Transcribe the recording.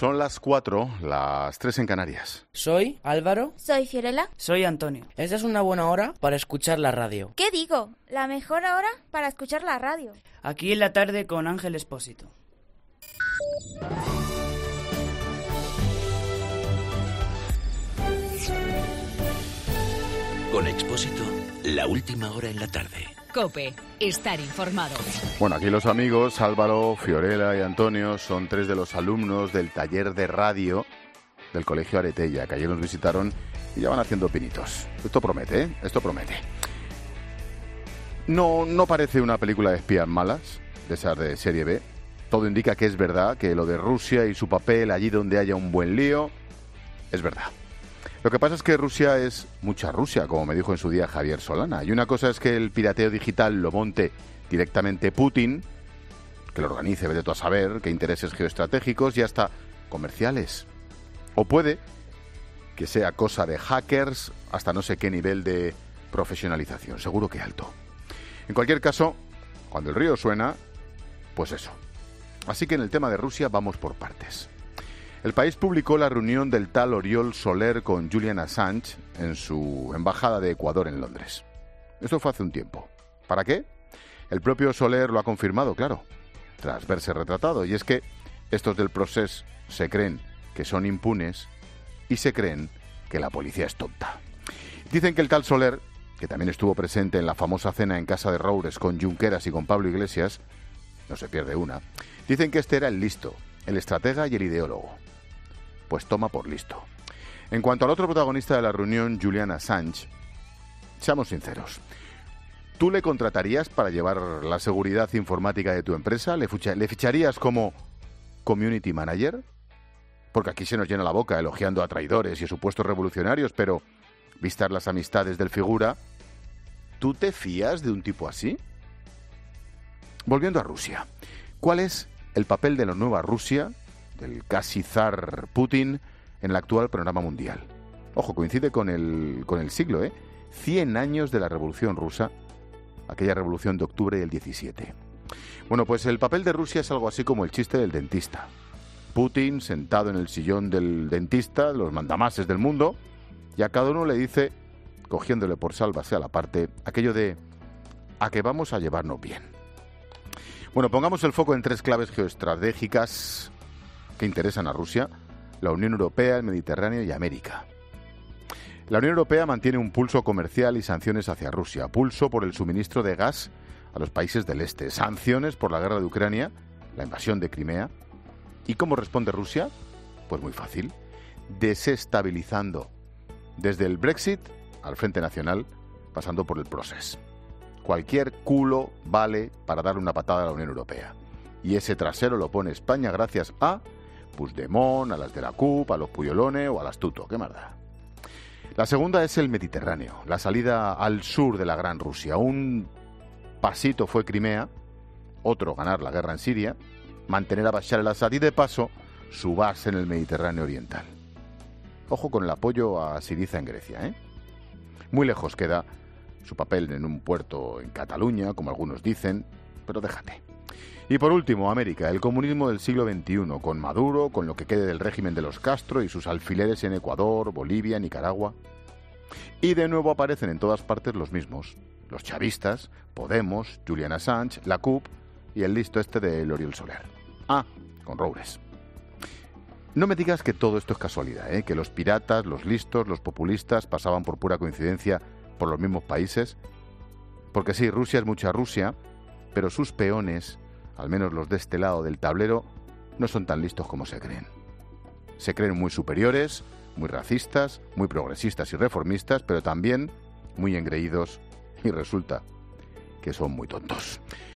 Son las 4, las 3 en Canarias. Soy Álvaro. Soy Fiorella. Soy Antonio. Esta es una buena hora para escuchar la radio. ¿Qué digo? La mejor hora para escuchar la radio. Aquí en la tarde con Ángel Espósito. Con Expósito, la última hora en la tarde. COPE, estar informado. Bueno, aquí los amigos Álvaro, Fiorella y Antonio son 3 de los alumnos del taller de radio del Colegio Aretella, que ayer nos visitaron y ya van haciendo pinitos. Esto promete, ¿eh? Esto promete. No parece una película de espías malas, de esas de serie B. Todo indica que es verdad, que lo de Rusia y su papel allí donde haya un buen lío, es verdad. Lo que pasa es que Rusia es mucha Rusia, como me dijo en su día Javier Solana. Y una cosa es que el pirateo digital lo monte directamente Putin, que lo organice, vete tú a saber qué intereses geoestratégicos y hasta comerciales. O puede que sea cosa de hackers hasta no sé qué nivel de profesionalización, seguro que alto. En cualquier caso, cuando el río suena, pues eso. Así que en el tema de Rusia vamos por partes. El País publicó la reunión del tal Oriol Soler con Julian Assange en su embajada de Ecuador en Londres. Esto fue hace un tiempo. ¿Para qué? El propio Soler lo ha confirmado, claro, tras verse retratado. Y es que estos del Procés se creen que son impunes y se creen que la policía es tonta. Dicen que el tal Soler, que también estuvo presente en la famosa cena en casa de Roures con Junqueras y con Pablo Iglesias, no se pierde una, dicen que este era el listo, el estratega y el ideólogo. Pues toma por listo. En cuanto al otro protagonista de la reunión, Julian Assange, seamos sinceros. ¿Tú le contratarías para llevar la seguridad informática de tu empresa? ¿Le ficharías como community manager? Porque aquí se nos llena la boca elogiando a traidores y a supuestos revolucionarios, pero vistas las amistades del figura, ¿tú te fías de un tipo así? Volviendo a Rusia, ¿cuál es el papel de la nueva Rusia, del casi zar Putin, en el actual panorama mundial? Ojo, coincide con el siglo, 100 años de la Revolución Rusa, aquella revolución de octubre del 17. Bueno, pues el papel de Rusia es algo así como el chiste del dentista. Putin sentado en el sillón del dentista, los mandamases del mundo, y a cada uno le dice, cogiéndole por sálvase a la parte, aquello de a que vamos a llevarnos bien. Bueno, pongamos el foco en 3 claves geoestratégicas que interesan a Rusia: la Unión Europea, el Mediterráneo y América. La Unión Europea mantiene un pulso comercial y sanciones hacia Rusia, pulso por el suministro de gas a los países del este, sanciones por la guerra de Ucrania, la invasión de Crimea. ¿Y cómo responde Rusia? Pues muy fácil, desestabilizando, desde el Brexit al Frente Nacional, pasando por el Procés. Cualquier culo vale para darle una patada a la Unión Europea. Y ese trasero lo pone España gracias a Puigdemont, a las de la CUP, a los Puyolones o al astuto. ¿Qué más da? La segunda es el Mediterráneo, la salida al sur de la gran Rusia. Un pasito fue Crimea, otro ganar la guerra en Siria, mantener a Bashar al-Assad y de paso su base en el Mediterráneo oriental. Ojo con el apoyo a Syriza en Grecia, Muy lejos queda su papel en un puerto en Cataluña, como algunos dicen, pero déjate. Y por último, América, el comunismo del siglo XXI, con Maduro, con lo que quede del régimen de los Castro y sus alfileres en Ecuador, Bolivia, Nicaragua. Y de nuevo aparecen en todas partes los mismos, los chavistas, Podemos, Julian Assange, la CUP y el listo este de Oriol Soler. Ah, con Roures. No me digas que todo esto es casualidad, que los piratas, los listos, los populistas pasaban por pura coincidencia por los mismos países. Porque sí, Rusia es mucha Rusia, pero sus peones, al menos los de este lado del tablero, no son tan listos como se creen. Se creen muy superiores, muy racistas, muy progresistas y reformistas, pero también muy engreídos, y resulta que son muy tontos.